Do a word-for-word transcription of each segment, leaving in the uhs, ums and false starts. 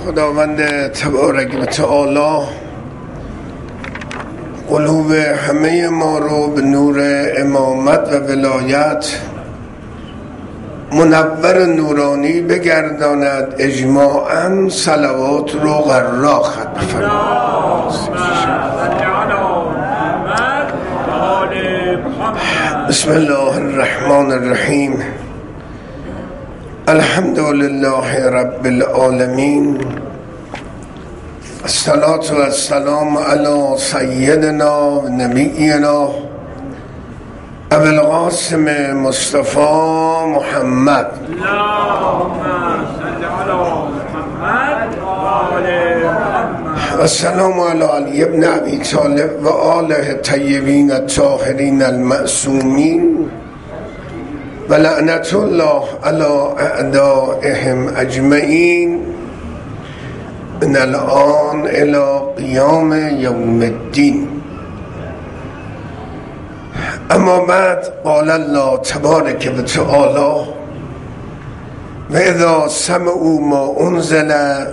خداوند تبارک و تعالی قلوب همه ما رو به نور امامت و ولایت منور نورانی بگرداند. اجماعاً صلوات رو غرا ختم فرماید. بسم الله الرحمن الرحیم. الحمد لله رب العالمین. الصلاة والسلام علی سیدنا و نبینا ابو القاسم مصطفی محمد. اللهم صل علی محمد و آل محمد. السلام علی علی ابن ابی طالب و آله طیبین الطاهرین المعصومین و لعنت الله علی اعدائهم اجمعین من الان الی قیام یوم الدین. اما بعد، قال الله تبارک و تعالی و اذا سمعوا ما انزل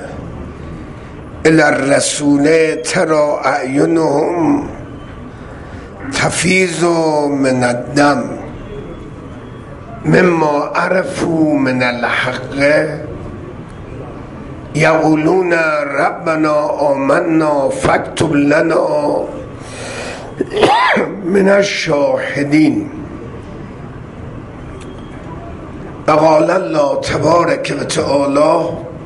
الى الرسول ترى اعینهم تفیض من الدم مما عرفوا من الحق یقولون ربنا آمنا فاکتب لنا من الشاهدین. و قال الله تبارک و تعالی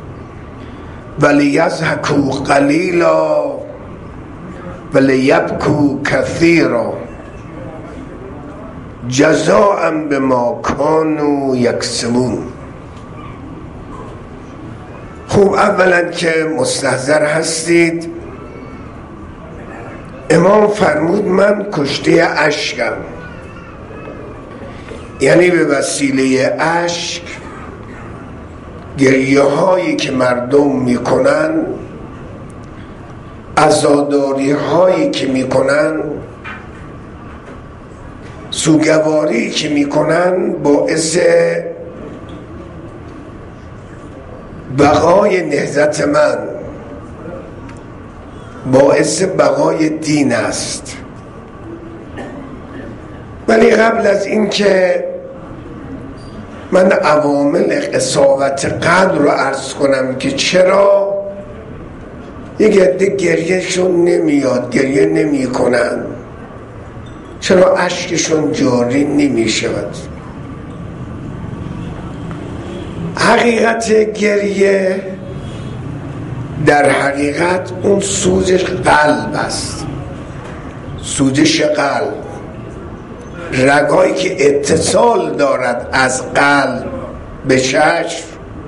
ولیضحکوا قلیلا ولیبکوا کثیرا جزاء بما کانوا یکسبون. خوب، اولا که مستحضر هستید امام فرمود من کشته اشکم، یعنی به وسیله اشک گریه هایی که مردم میکنن، عزاداری هایی که میکنن، سوگواری که میکنن باعث بقای نهضت من، باعث بقای دین است. ولی قبل از این که من عوامل قساوت قلب رو عرض کنم که چرا یک عده گریهشون نمیاد، گریه نمی کنن، چرا اشکشون جاری نمی شود. حقیقت گریه در حقیقت اون سوزش قلب است، سوزش قلب، رگایی که اتصال دارد از قلب به چشم.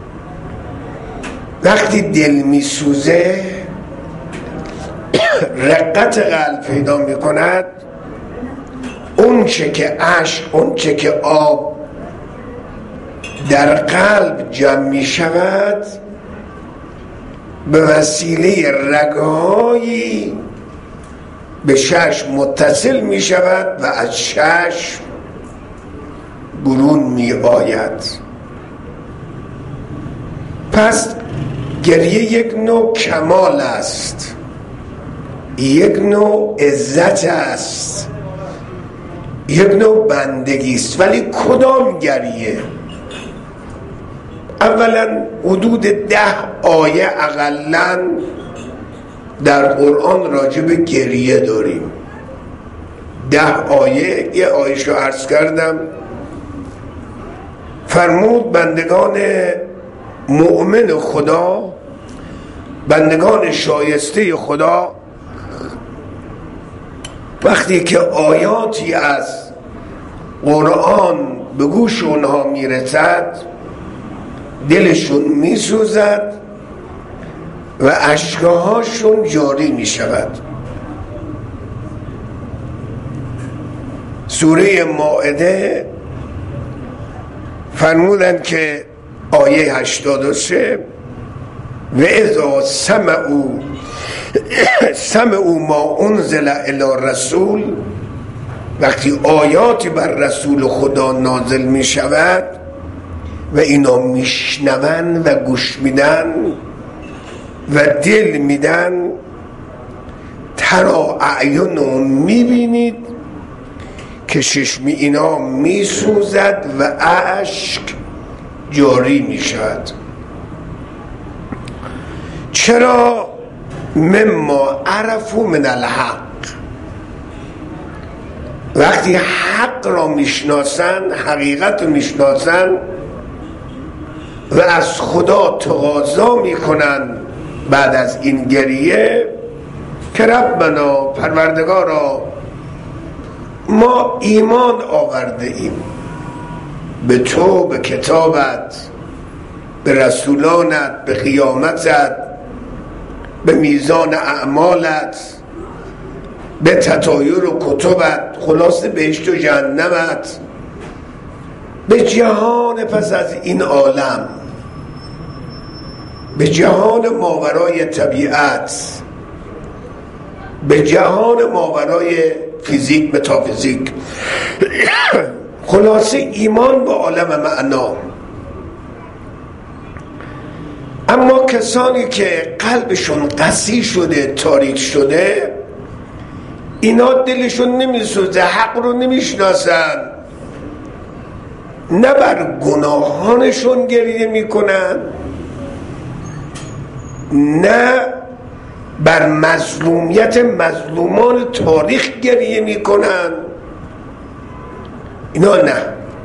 وقتی دل می سوزه رقت قلب پیدا می کند، اون چه که اشک، اون چه که آب در قلب جمع می شود به وسیله رگهایی به چشم متصل می شود و از چشم برون می آید. پس گریه یک نوع کمال است، یک نوع عزت است، یک نوع بندگی است. ولی کدام گریه؟ اولا حدود ده آیه اقلن در قرآن راجع به گریه داریم. ده آیه. یه آیه‌شو عرض کردم، فرمود بندگان مؤمن خدا، بندگان شایسته خدا، وقتی که آیاتی از قرآن به گوش اونها میرسد دلشون میسوزد و اشکهاشون جاری میشود. سوره مائده فرمودند که آیه هشتاد و سه و اذا سمعوا سمعوا ما انزل الی الرسول، وقتی آیاتی بر رسول خدا نازل می شود و اینا میشنون و گوش میدن، و دل میدن، ترا اعینهم میبینید که چشم اینا میسوزد و اشک جاری میشد. چرا؟ مما عرفوا من الحق، وقتی حق را میشناسن، حقیقت رو میشناسن و از خدا تقاضا میکنن بعد از این گریه که ربنا، پروردگارا، ما ایمان آورده ایم به تو، به کتابت، به رسولانت، به قیامتت، به میزان اعمالت، به تطایر و کتبت، خلاص بهشت و جهنمت، به جهان پس از این عالم، به جهان ماورای طبیعت، به جهان ماورای فیزیک، متافیزیک، خلاصه ایمان به عالم معنا. اما کسانی که قلبشون قسی شده، تاریک شده، اینا دلشون نمیسوزه، حق رو نمیشناسن، نه بر گناهانشون گریه میکنن، نه بر مظلومیت مظلومان تاریخ گریه میکنن، اینا نه.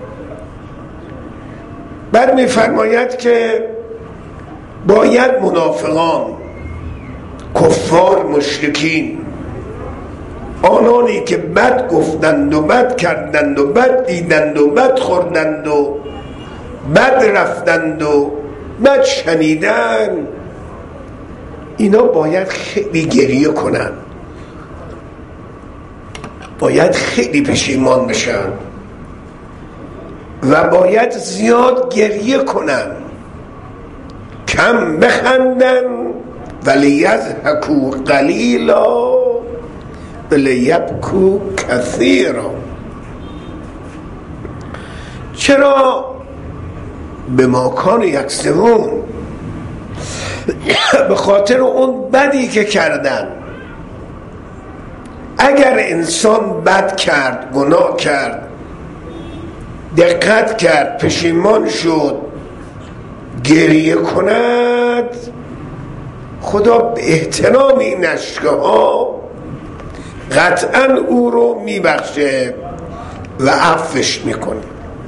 بعد میفرماید که باید منافقان، کفار، مشرکین، آنانی که بد گفتند و بد کردند و بد دیدند و بد خوردند و بد رفتند و بد شنیدند، اینا باید خیلی گریه کنن، باید خیلی پشیمان بشن و باید زیاد گریه کنن، کم بخندن ولی یضحکوا قلیلا ولی یبکوا کثیرا. چرا؟ به ما کانوا یکسبون، به خاطر اون بدی که کردن. اگر انسان بد کرد، گناه کرد، دقت کرد، پشیمان شد، گریه کند، خدا به احترام این اشکه ها قطعا او رو میبخشه و عفوش میکنه.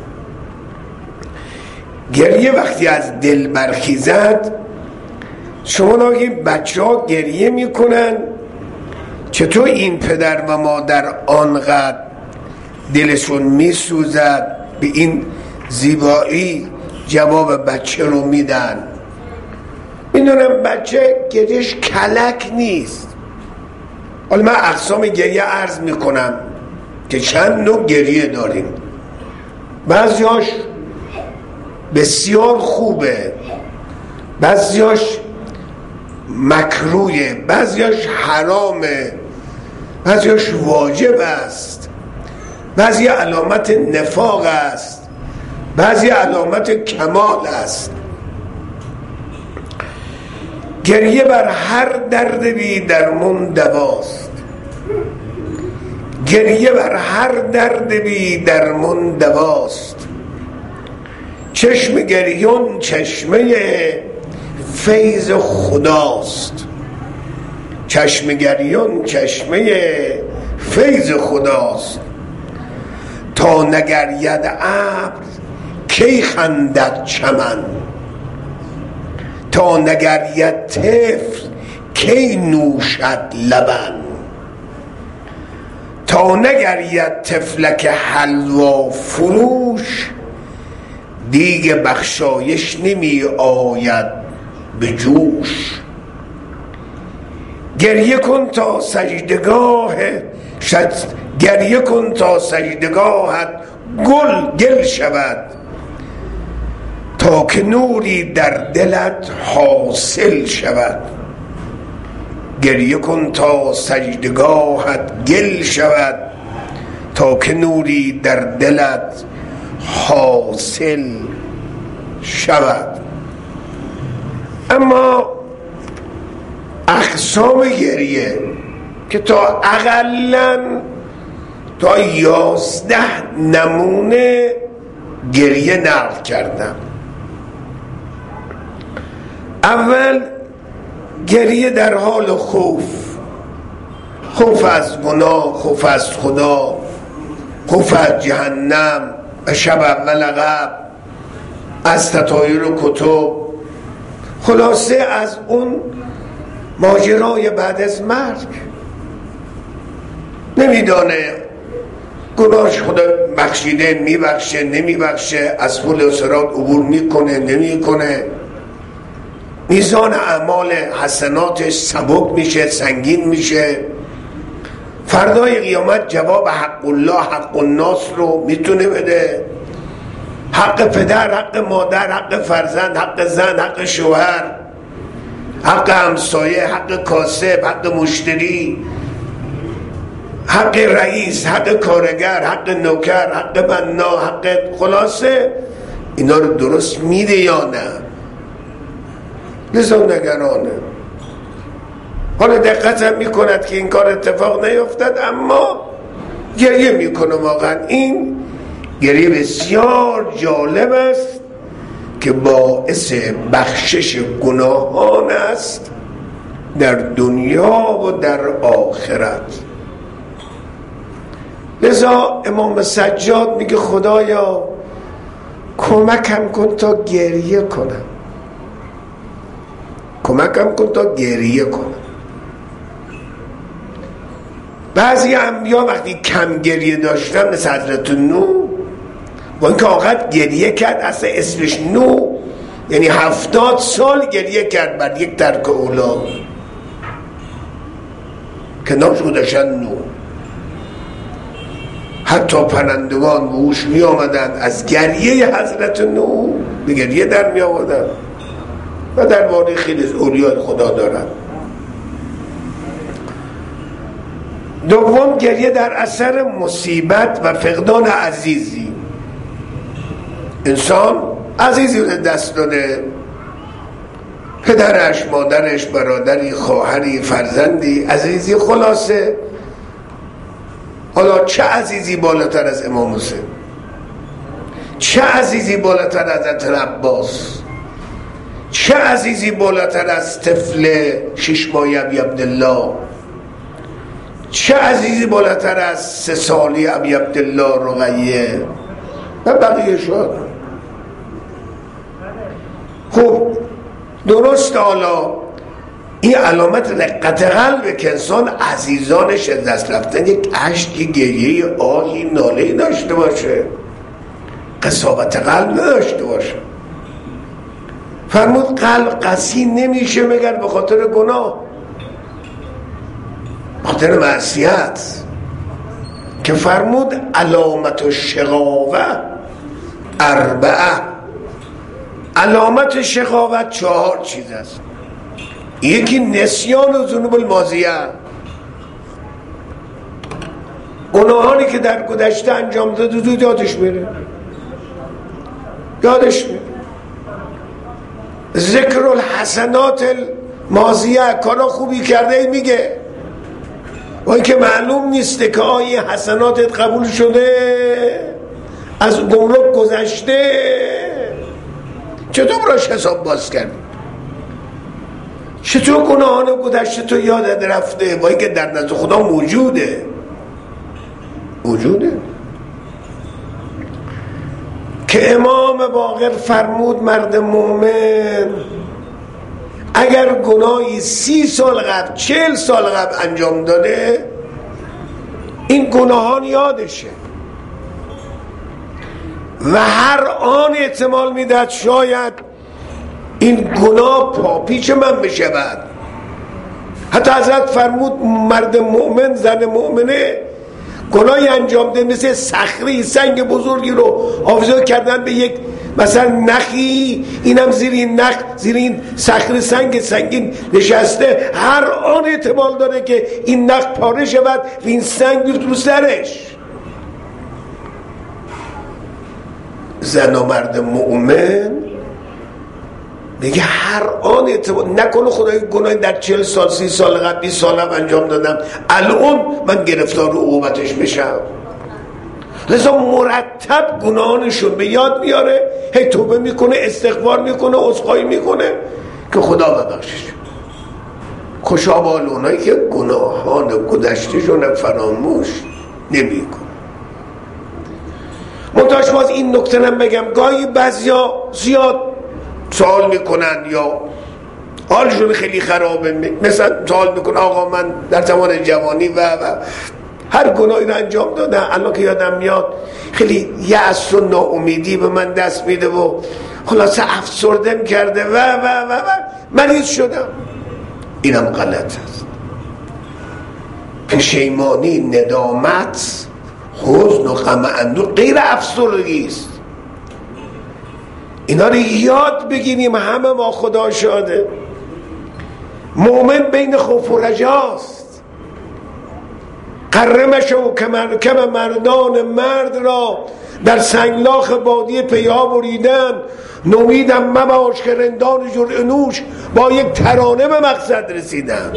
گریه وقتی از دل برخیزد، شما ناگه بچه ها گریه میکنن، چطور این پدر و مادر آنقدر دلشون میسوزد، به این زیبایی جواب بچه رو میدن. میدونم بچه گریهش کلک نیست. حالا من اقسام گریه عرض میکنم که چند نوع گریه داریم. بعضیاش بسیار خوبه، بعضیاش مکروهه، بعضیاش حرامه، بعضیاش واجب است، بعضی علامت نفاق است، بعضی علامت کمال است. گریه بر هر درد بی درمون دواست، گریه بر هر درد بی درمون دواست. چشم گریون چشمه فیض خداست، چشم گریون چشمه فیض خداست. تا نگرید ابر کی خندد چمن، تا نگرید طفل کی نوشد لبن. تا نگرید طفلک حلوا فروش، دیگ بخشایش نمی آید به جوش. گریه کن تا سجدگاه شد، گریه کن تا سجدگاهت گل گل شود، تا که نوری در دلت حاصل شود. گریه کن تا سجدگاهت گل شود، تا که نوری در دلت حاصل شود. اما اقسام گریه که تا اقلن تا یازده نمونه گریه نقل کردم. اول گریه در حال خوف، خوف از گناه، خوف از خدا، خوف از جهنم و شب اول عقب، از تطایر و کتب، خلاصه از اون ماجرای بعد از مرگ. نمیدانه گناهش خدا بخشیده، میبخشه نمیبخشه، از پل صراط عبور میکنه نمیکنه، میزان اعمال حسناتش سبک میشه سنگین میشه، فردای قیامت جواب حق الله حق الناس رو میتونه بده، حق پدر، حق مادر، حق فرزند، حق زن، حق شوهر، حق همسایه، حق کاسب، حق مشتری، حق رئیس، حق کارگر، حق نوکر، حق بنا، حق، خلاصه اینا رو درست میده یا نه؟ لذا نگرانه. حالا دقت هم میکند که این کار اتفاق نیفتد، اما گریه میکنه. واقعا این گریه بسیار جالب است که باعث بخشش گناهان است در دنیا و در آخرت. لذا امام سجاد میگه خدایا کمکم کن تا گریه کنم، کمکم کن تا گریه کنم. بعضی انبیا وقتی کم گریه داشتن مثل حضرت نوح، با اینکه آقا گریه کرد، اصلا اسمش نوح یعنی هفتاد سال گریه کرد بر یک ترک اولاد که نامش گذاشتن نوح. حتی پرندگان به هوش می آمدن، از گریه حضرت نوح به گریه در می آمدن و در واقع خیلی اولیای خدا دارن. دوم گریه در اثر مصیبت و فقدان عزیزی. انسان عزیزی رو دست داده، پدرش، مادرش، برادری، خواهری، فرزندی، عزیزی، خلاصه. حالا چه عزیزی بالاتر از امام حسین، چه عزیزی بالاتر از حضرت عباس، چه عزیزی بالاتر از طفل شش ماهه ابی عبدالله، چه عزیزی بالاتر از سه سالی ابی عبدالله رقیه و بقیه شد. خب درست، حالا این علامت رقت قلب که انسان عزیزانش از دست رفتن یک اشک، گریه، آهی، ناله‌ای داشته باشه، قساوت قلب نداشته باشه. فرمود قلب قسی نمیشه مگر به خاطر گناه، خاطر معصیت، که فرمود علامت شقاوه اربعه. علامت شقاوت چهار چیز است. یکی نسیان و ذنوب الماضیه، گناهانی که در گذشته انجام داده زود یادش میره، یادش میره. ذکر الحسنات الماضیه، کارا خوبی کرده میگه، و اینکه معلوم نیسته که آیه حسناتت قبول شده، از گمرک گذشته، چطور براش حساب باز کردی؟ چطور گناهان گذشته تو یادت رفته با اینکه در نزد خدا موجوده موجوده که امام باقر فرمود مرد مومن اگر گناهی سی سال قبل، چهل سال قبل انجام داده، این گناهان یادشه و هر آن احتمال میدهد شاید این گناه پاپیچ من بشود. حتی حضرت فرمود مرد مؤمن، زن مؤمنه گناهی انجام ده مثل صخره، سنگ بزرگی رو آویزان کردن به یک مثلا نخی، اینم زیر این نخ، زیر این صخره سنگ سنگین نشسته، هر آن احتمال داره که این نخ پاره شود و این سنگ بیفته رو سرش. زن و مرد مؤمن میگه هر آن اتفاق نکنه خدای گناه در چهل سال سی سال قبل بیست سال هم انجام دادم الان من گرفتار عقوبتش بشم. لذا مرتب گناهانشون به یاد میاره، هی توبه میکنه، استغفار میکنه، عذرخواهی میکنه که خدا ببخشش. خوشا بال اونایی که گناهان گذشتهشون فراموش نمیکنه. منتهاش باز این نکته هم بگم، گاهی بعضیا زیاد سوال میکنن یا حالشون خیلی خرابه، مثلا سوال میکنن آقا من در زمان جوانی و و هر گناهی رو انجام دادم، الان که یادم میاد خیلی یأس و ناامیدی به من دست میده و خلاصه افسردم کرده و و و و مریض شدم. اینم غلط است. پشیمانی، ندامت، حزن و غم اندوه غیر افسردگی است. اینا رو یاد بگیریم. همه ما خدا شاده مؤمن بین خوف و رجاست. قرمشو که مردان مرد را در سنگلاخ بادی پیها بریدن، نومیدم مباش که رندان جرعه نوش با یک ترانه به مقصد رسیدن.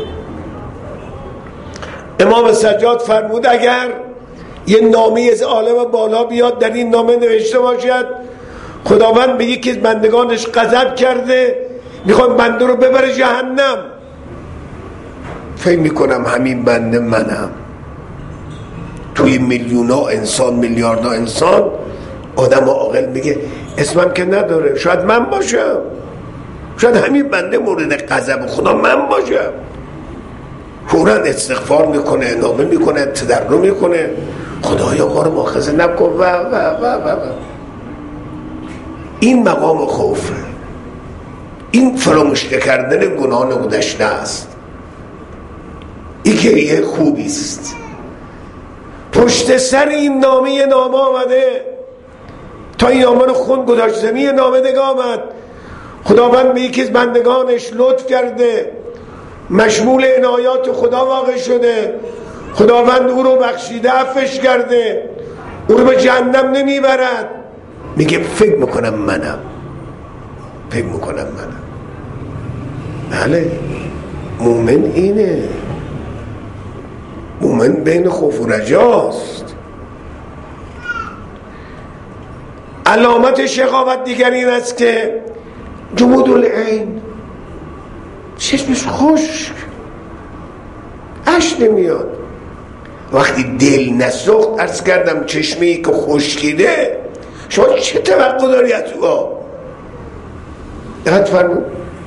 امام سجاد فرمود اگر یه نامه از عالم بالا بیاد در این نامه نوشته باشد خداوند به یکی از بندگانش غضب کرده میخواد بنده رو ببره جهنم، فکر میکنم همین بنده منم. توی میلیونا انسان، میلیاردها انسان، آدم عاقل میگه اسمم که نداره، شاید من باشم، شاید همین بنده مورد غضب خدا من باشم. فوراً استغفار میکنه، نامه میکنه، تضرع میکنه، خدایا ما رو مؤاخذه نکن و و و و و این مقام خوفه. این فراموش کردن گناهان گذشته است. این که یه خوبی است. پشت سر این نامه نامه آمده، تا این نامه رو خون گذاشت زمین نامه نگاه آمد، خداوند به یکی از بندگانش لطف کرده، مشمول عنایات خدا واقع شده، خداوند او رو بخشیده، عفوش کرده، او رو به جهنم نمیبرد. میگه فکر میکنم منم، فکر میکنم منم. بله، مومن اینه. مومن بین خوف و رجاست. علامت شقاوت دیگر این است که جمود العین، چشمش خشک، اشک نمیاد. وقتی دل نسوخت، عرض کردم چشمی که خشکیده شما چه توقع داری از او؟ دقت فرمود.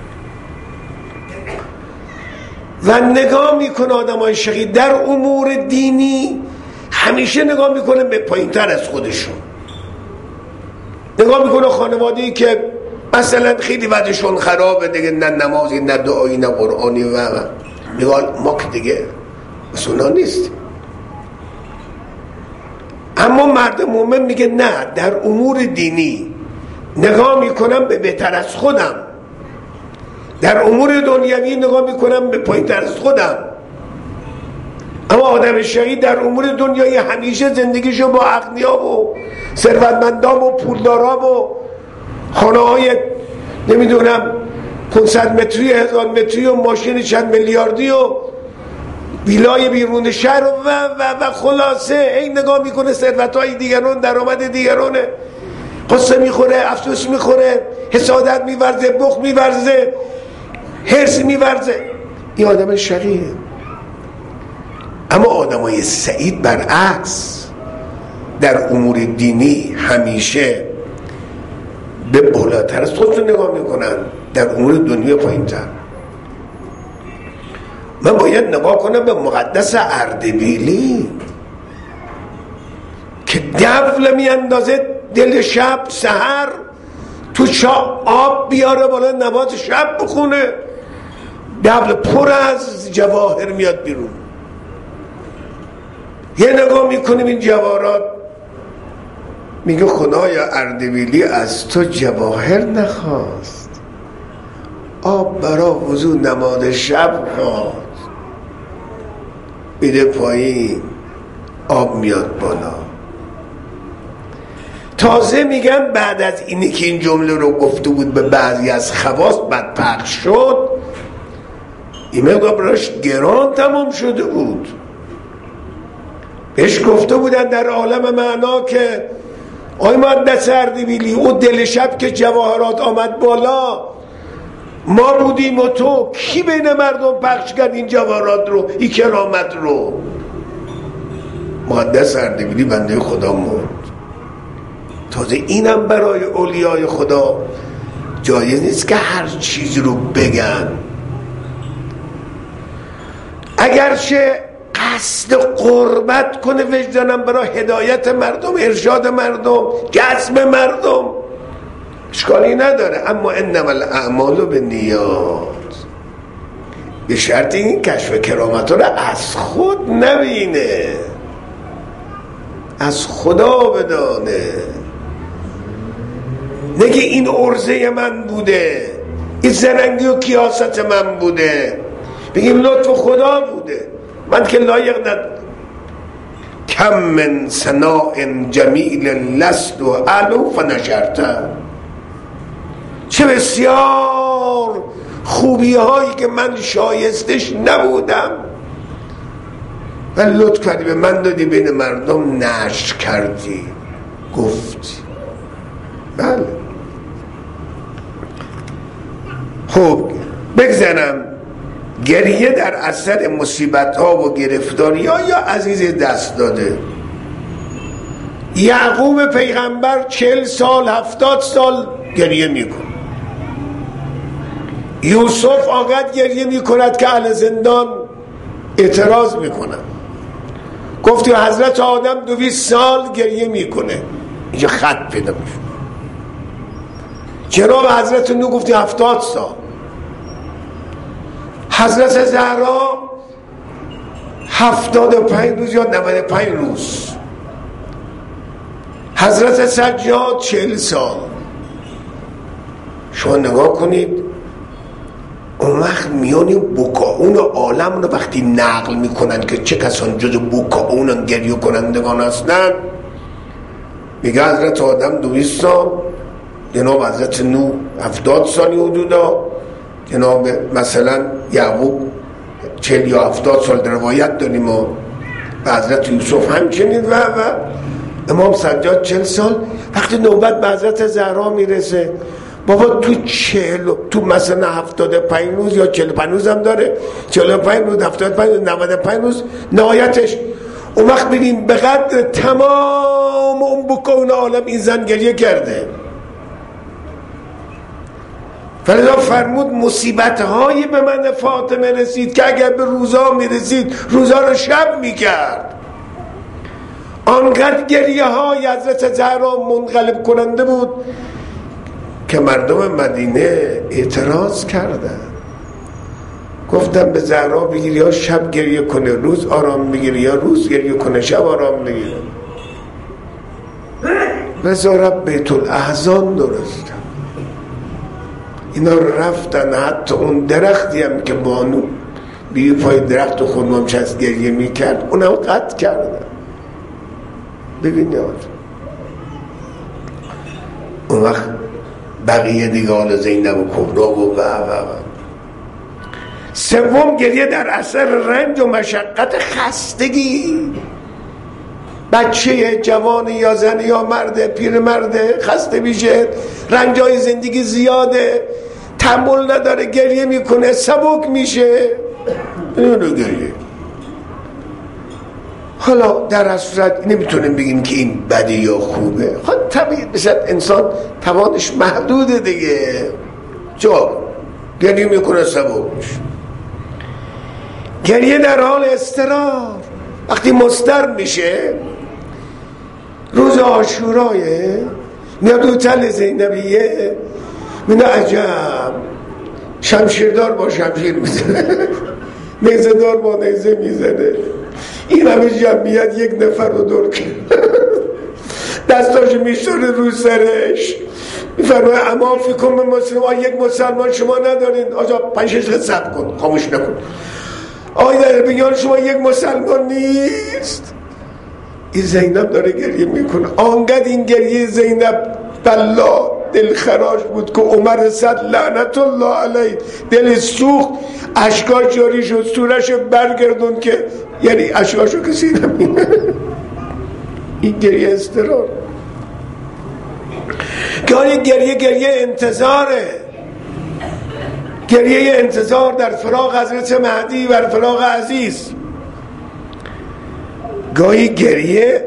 و نگاه میکنه آدم های شقی در امور دینی همیشه نگاه میکنه به پایین تر از خودشون. نگاه میکنه خانواده‌ای که مثلا خیلی وضعشون خرابه دیگه، نه نمازی نه دعایی نه قرآنی و نگاه ما که دیگه مسئولا نیست. اما مرد مومن میگه نه، در امور دینی نگاه میکنم به بهتر از خودم، در امور دنیوی نگاه میکنم به پایین تر از خودم. اما آدم شقی در امور دنیایی همیشه زندگیشو با اغنیا و ثروتمندان و پولدارا و خانه های نمیدونم پانصد متری هزار متری و ماشین چند میلیاردی و ویلای بیرون شهر و و و خلاصه این نگاه میکنه ثروت‌های دیگران، درآمد دیگرانه، قصه میخوره، افسوس میخوره، حسادت میورزه، بخل میورزه، حرص میورزه. این آدم شقیه. اما آدمای سعید برعکس در امور دینی همیشه به بالاتر از خودشون نگاه میکنن، در امور دنیا پایین تر. من باید نگاه کنم به مقدس اردبیلی که دفل میاندازه دل شب، سحر تو چا آب بیاره بالا نماز شب بخونه، دفل پر از جواهر میاد بیرون. یه نگاه میکنیم این جواهرات، میگه خدایا اردبیلی از تو جواهر نخواست، آب برا وضو نماز شب خواست. میده پایین، آب میاد بالا. تازه میگم بعد از اینی که این جمله رو گفته بود به بعضی از خواص بعد پخش شد، این مقدار براش گران تمام شده بود. بهش گفته بودن در عالم معنا که آی مهندس اردبیلی، او دل شب که جواهرات آمد بالا ما بودیم و تو، کی بین مردم پخش کرد این جواهرات رو، این کرامت رو؟ مهندس اردبیلی بنده خدا مرد. تازه اینم برای اولیای خدا جایز نیست که هر چیزی رو بگن، اگرچه قصد قربت کنه وجدانم برای هدایت مردم، ارشاد مردم، جذب مردم، اشکالی نداره. اما انما الاعمال بالنیات، به شرط این کشف کرامت رو از خود نبینه، از خدا بدانه. نگه این عرضه من بوده، این زرنگی و کیاست من بوده، بگیم لطف خدا بوده، من که لایق ندارم. کم من ثناء جمیل لست و علو فنشرته، چه بسیار خوبی هایی که من شایستش نبودم و لطف کردی به من دادی، بین مردم نشر کردی، گفتی. بله. خب بگذارم گریه در اثر مصیبت ها و گرفتاری ها یا عزیز دست داده. یعقوب پیغمبر چهل سال هفتاد سال گریه میکن. یوسف آقد گریه میکند که اهل زندان اعتراض میکنن. گفتی حضرت آدم دویست سال گریه میکنه، اینجا خط پیدا میشه. جناب حضرت نو گفتی هفتاد سال. حضرت زهرا هفتاد و پنج روز یا نود و پنج روز. حضرت سجاد چهل سال. شما نگاه کنید اون وقت میانی بکاون عالم رو وقتی نقل میکنن که چه کسان جز بکاون گریه کنندگان هستن، میگه حضرت آدم دویست سال، جناب حضرت نو هفتاد سالی حدودا، جناب مثلا یعقوب چهل یا هفتاد سال در روایت داریم و حضرت یوسف همچنین و و امام سجاد چهل سال. وقتی نوبت به حضرت زهرا میرسه، بابا تو چهل تو مثلا هفتاد و پنج روز یا چهل و پنج روز هم داره، چهل و پنج روز، هفتاد و پنج روز، نود و پنج روز نهایتش. اون وقت ببین به قدر تمام اون بکون عالم این زن گریه کرده. فردا فرمود مصیبت هایی به من فاطمه رسید که اگر به روزا میرسید روزا رو شب میکرد. آنقدر گریه های حضرت زهرا منقلب کننده بود که مردم مدینه اعتراض کردن. گفتم به زهرا بگیر یا شب گریه کنه روز آرام بگیره، یا روز گریه کنه شب آرام بگیره. وزارت بیت الاحزان درست. اینا رفتن حتی اون درختی هم که بانو بی پای درخت و خودمام چست گریه میکرد اونم قطع کردن. ببینید اون وقت بقیه دیگه حال زینب و کبرا و و و سوم گریه در اثر رنج و مشقت خستگی. بچه جوان یا زن یا مرد پیر مرد خسته میشه، رنجای زندگی زیاده، تحمل نداره، گریه میکنه، سبک میشه، اینو گریه. حالا در اصورت نمیتونیم بگیم که این بده یا خوبه. خب طبیعی بسید انسان توانش محدوده دیگه، جا گریه میکنه سبک میشه. گریه در حال اضطرار وقتی مضطر میشه، روز عاشورایه میاد او تل زینبیه، میگه عجب شمشیردار با شمشیر میزنه، نیزه دار با نیزه میزنه، این همه جمعیت یک نفر رو دور کرد، دستاشو میشتره رو سرش، میفرمایه اما فیکم مسلمان، یک مسلمان شما ندارین. آجا پنج شش دقیقه صبر کن، خاموش نکن. آیا در بیان شما یک مسلمان نیست؟ این زینب داره گریه میکنه. آنقدر این گریه زینب بلا دلخراش بود که عمر صد لعنت الله علیه دل سوخت، اشکاش جاری شد، سورش برگردون که یعنی اشکاشو کسی نمینه. این گریه استرار. گاهی گریه گریه انتظاره، گریه انتظار در فراق حضرت مهدی و فراق عزیز. گاهی گریه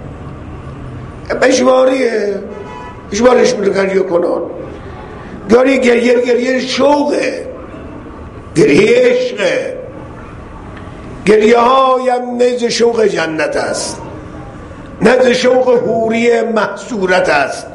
بشماریه، بشمارش میره گریه کنان. گاهی گریه گریه شوقه، گریه عشقه. گریه هایم نیز شوق جنت است، نیز شوق حوری محصورت است.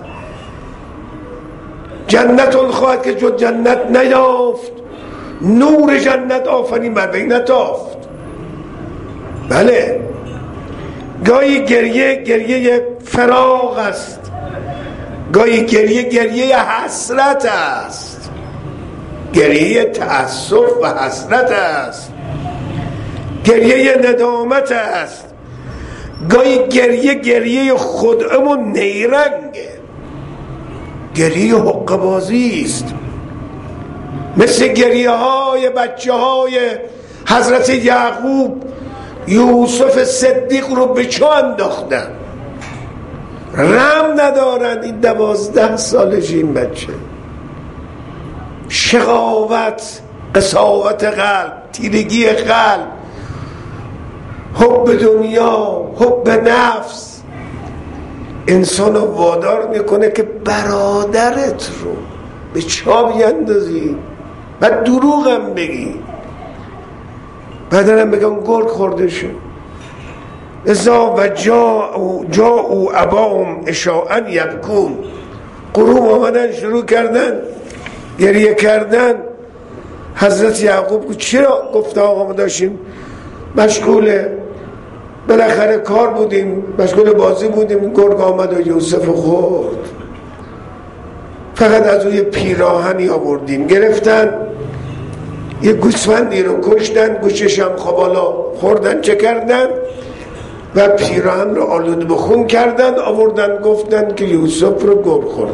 جنت اون خواهد که جز جنت نیافت، نور جنت آفرین بر وی نتافت. بله، گاهی گریه گریه فراق است، گاهی گریه گریه حسرت است، گریه تأسف و حسرت است، گریه ندامت است. گاهی گریه گریه خدعه و نیرنگه، گریه حقه بازی است. مثل گریه های بچه های حضرت یعقوب یوسف صدیق رو به چاه انداختن، رحم ندارن. این دوازده سالش این بچه، شقاوت، قساوت قلب، تیرگی قلب، حب دنیا، حب نفس انسان رو وادار میکنه که برادرت رو به چاه بیندازی و دروغم بگی، بعدنم بگم گرگ خورده شد. ازا و جا جا او اباهم اشاعن یبکون، غروب آمدن شروع کردن گریه کردن. حضرت یعقوب چرا؟ گفت آقا ما داشتیم مشغول بالاخره کار بودیم، مشغول بازی بودیم، گرگ آمد و یوسف خورد. فقط از اون یه پیراهنی آوردیم گرفتن، یه گوسفندی رو کشتن، گوشش هم خبالا خوردن، چه کردن و پیراهن رو آلود بخون کردن، آوردن گفتن که یوسف رو گرگ خورد.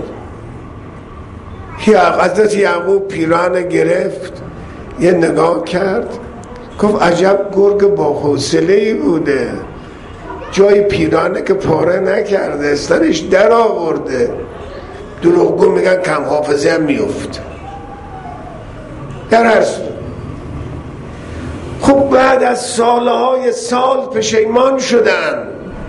حضرت یعقوب پیراهن گرفت، یه نگاه کرد، گفت عجب گرگ با حوصله‌ای بوده، جای پیرانه که پاره نکرده، استنش در آورده. دروغگو میگن کم حافظه هم میفت. در هر خب بعد از سالهای سال پشیمان شدن،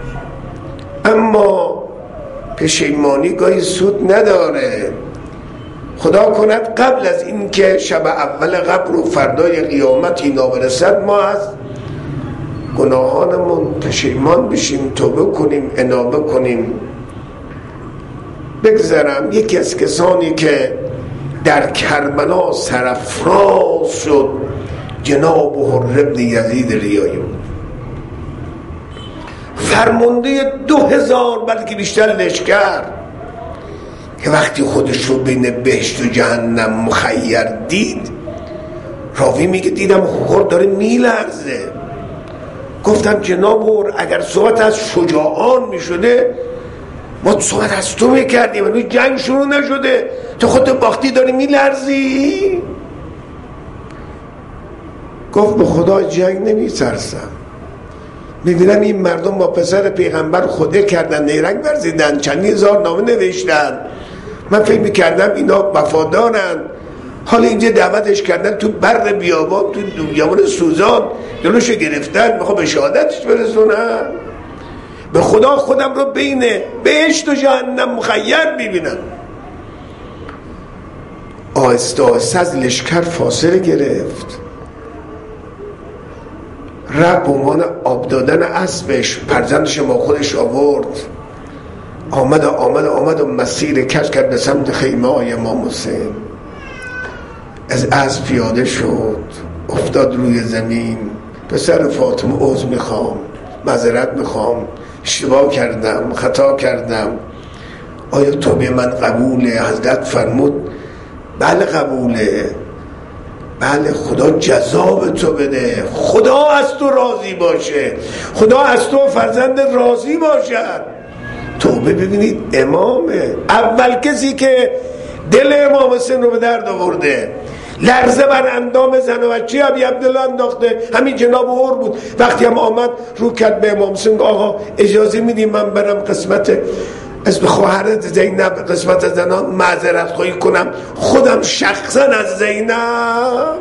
اما پشیمانی گاهی سود نداره. خدا کند قبل از این که شب اول قبر و فردای قیامت اینا برسد ما از گناهانمون پشیمان بشیم، توبه کنیم، انابه کنیم. بگذارم یکی از کسانی که در کربلا سرافراز شد جناب حر بن یزید ریایی، فرمانده دو هزار بلکه بیشتر لشکر، که وقتی خودش رو بین بهشت و جهنم مخیر دید، راوی میگه دیدم خورد داره میلرزه. گفتم جناب حر اگر صحبت از شجاعان میشده ما صحبت از تو میکردیم، ولی جنگ شروع نشده، تو خودت باختی داری میلرزی. گفت به خدا جنگ نمیترسم، میبینم این مردم با پسر پیغمبر خوده کردن، نیرنگ ورزیدن، چندین هزار نامه نوشتن، من فکر میکردم اینا وفادارن، حالا اینجا دعوتش کردن تو بر بیابان، تو بیابان سوزان جلوشو گرفتن، میخوام به شهادتش برسونن. به خدا خودم رو بین بهشت و جهنم مخیر میبینم. آهسته آهسته از لشکر فاصله گرفت، رب عنوان آب دادن اسبش فرزندش ما خودش آورد، آمد آمد آمد و مسیر کش کرد به سمت خیمه های امام حسین. از اسب پیاده شد، افتاد روی زمین. پسر فاطمه عذر میخوام، معذرت میخوام، اشتباه کردم، خطا کردم، آیا توبه من قبوله؟ حضرت فرمود بله قبوله. بله خدا جزا تو بده، خدا از تو راضی باشه، خدا از تو فرزند راضی باشد. توبه ببینید امامه، اول کسی که دل امام حسین رو به درد آورده، لرزه بر اندام زن و بچه ابی عبدالله انداخته، همین جناب اور بود. وقتی هم آمد رو کرد به امام حسین، آقا اجازه میدیم من برم قسمت از خواهرت زینب، قسمت زنان معذرت خواهی کنم، خودم شخصا از زینب.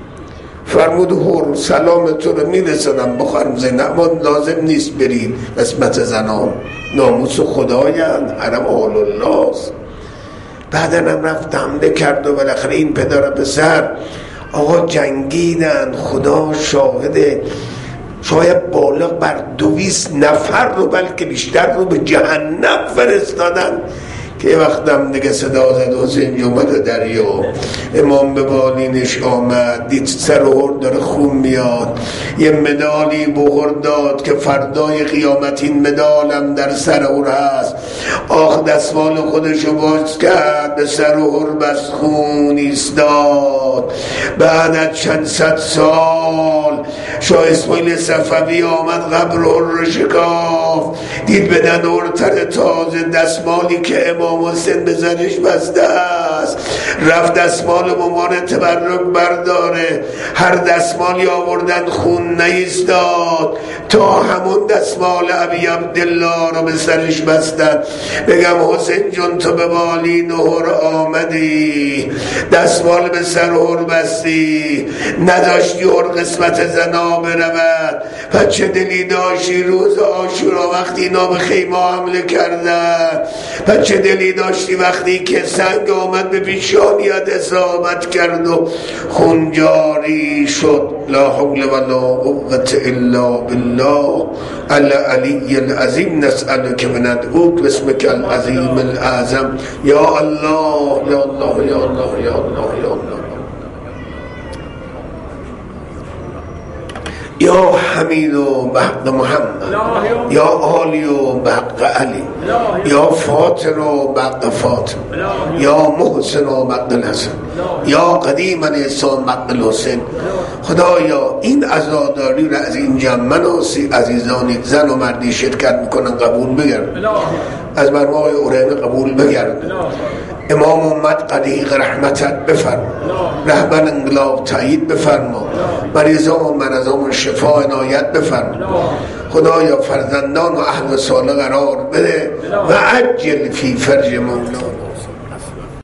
فرمود هور سلام تو رو میرسونم بخورم زینب، ما لازم نیست بریم قسمت زنان، ناموس خدایند، حرم آل الله است. بعدن هم رفت حمله کرد و بالاخره این پدر پسر آقا جنگیدن. خدا شاهده شاید بالغ بر دویست نفر رو بلکه بیشتر رو به جهنم فرستادن که وقتم دیگه صدا زد حسین جمعه دریا، امام به بالینش آمد، دید سر و هر داره خون میاد، یه مدالی بخور داد که فردای قیامت این مدالم در سر اور هست. آخ دستمال خودشو باز کرد، به سر و هر بس خون ایستاد. بعد از چند صد سال شاه اسماعیل صفوی آمد قبر هر رو شکاف، دید بدن هر تر تازه، دستمالی که امام حسین به زنش بسته است. رفت دستمال مبارک تبرک برداره، هر دستمالی آوردن خون نیستاد تا همون دستمال ابی عبدالله رو به سرش بستن. بگم حسین جون تو به بالین هر آمدی، دستمال به سر هر بستی، نداشتی هر قسمت زنا برود، پس چه دلی داشتی روز عاشورا وقتی اینا به خیمه حمله کردن، پس چه دلی داشتی وقتی که سنگ آمد به پیشانیت اصابت کرد و خون جاری شد. لا حول ولا قوة الا بالله العلی العظیم، نسألک و ندعوک باسمک العظیم الاعظم. یا الله یا الله یا الله یا الله یا الله یا حمید و به حق محمد، یا عالی و به حق علی، یا فاطر و به حق فاطر، یا محسن و به حق الحسن، یا قدیم الاحسان به حق الحسین. خدایا این عزاداری رو از این جمع مناسی عزیزانی زن و مردی شرکت میکنن قبول بگرد، از مرمای اورین قبول بگرد. امام اومد قدیق رحمتت بفرما، رهبر انقلاب تایید بفرما، مریضان و مرضان شفا عنایت بفرما. خدایا فرزندان و اهل صالح قرار بده و عجل فی فرج مولانا.